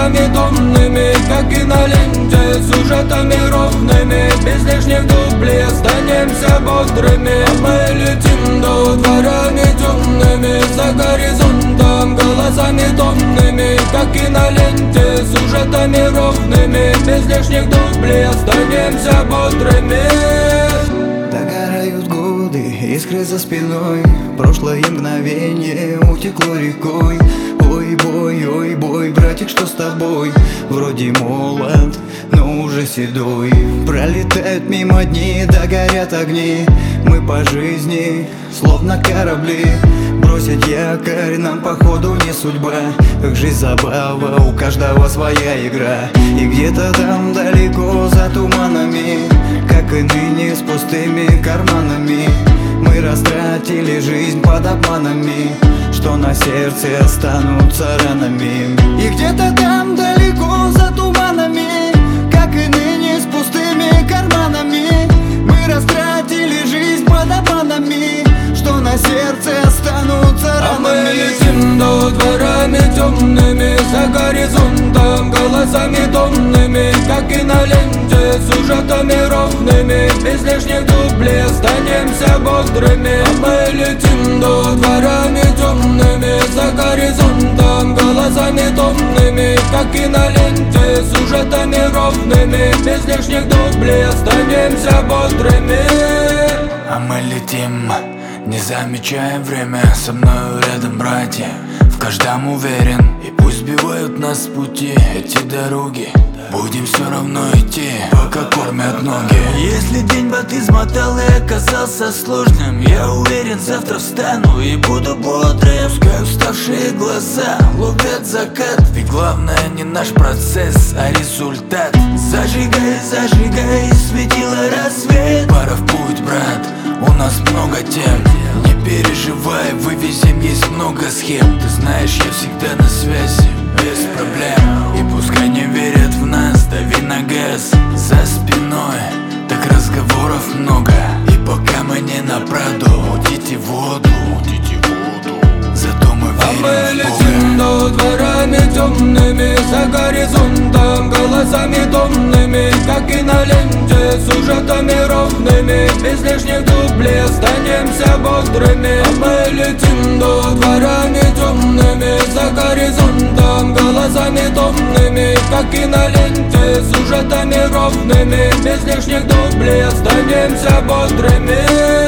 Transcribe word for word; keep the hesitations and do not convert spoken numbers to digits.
голосами томными, как и на ленте, сюжетами ровными. Без лишних дублей останемся бодрыми. А мы летим до дворами темными, за горизонтом голосами томными, как и на ленте, сюжетами ровными. Без лишних дублей останемся бодрыми. Догорают годы, искры за спиной, прошлое мгновение утекло рекой. Ой, бой, ой, бой, братик, что с тобой? Вроде молод, но уже седой. Пролетают мимо дни, да горят огни. Мы по жизни, словно корабли. Бросить якорь нам походу не судьба. Как жизнь забава, у каждого своя игра. И где-то там далеко за туманами, как и ныне с пустыми карманами, мы растратили жизнь под обманами, что на сердце останутся ранами. И где-то там далеко за туманами, как и ныне с пустыми карманами, мы растратили жизнь под обманами, что на сердце останутся ранами. А мы летим до дворами темными, за горизонтом голосами томными, как и на ленте, сюжетами ровными. Без лишних дублей останемся бодрыми. А мы летим до дворами темными, за горизонтом голосами томными, как и на ленте, сюжетами ровными. Без лишних дублей останемся бодрыми. А мы летим, не замечая время, со мною рядом братья, в каждом уверен. И пусть сбивают нас с пути эти дороги, будем все равно идти, пока кормят ноги. Если день вот измотал и оказался сложным, я уверен, завтра встану и буду бодрым. Пускай уставшие глаза ловят закат, ведь главное не наш процесс, а результат. Зажигай, зажигай, светило рассвет. Пора в путь, брат, у нас много тем. Не переживай, вывезем, есть много схем. Ты знаешь, я всегда на связи, без проблем. И пускай не верят в нас, дави на газ. За спиной так разговоров много, и пока мы не на Праду, мутите воду, зато мы А мы верим в летим Бога. до дворами темными, за горизонтом голосами томными, как и на ленте, сюжетами ровными. Без лишних дублей останемся бодрыми. А мы летим до дворами темными, за горизонтом голосами томными, как и на ленте, сюжетами ровными. Без лишних дублей останемся бодрыми.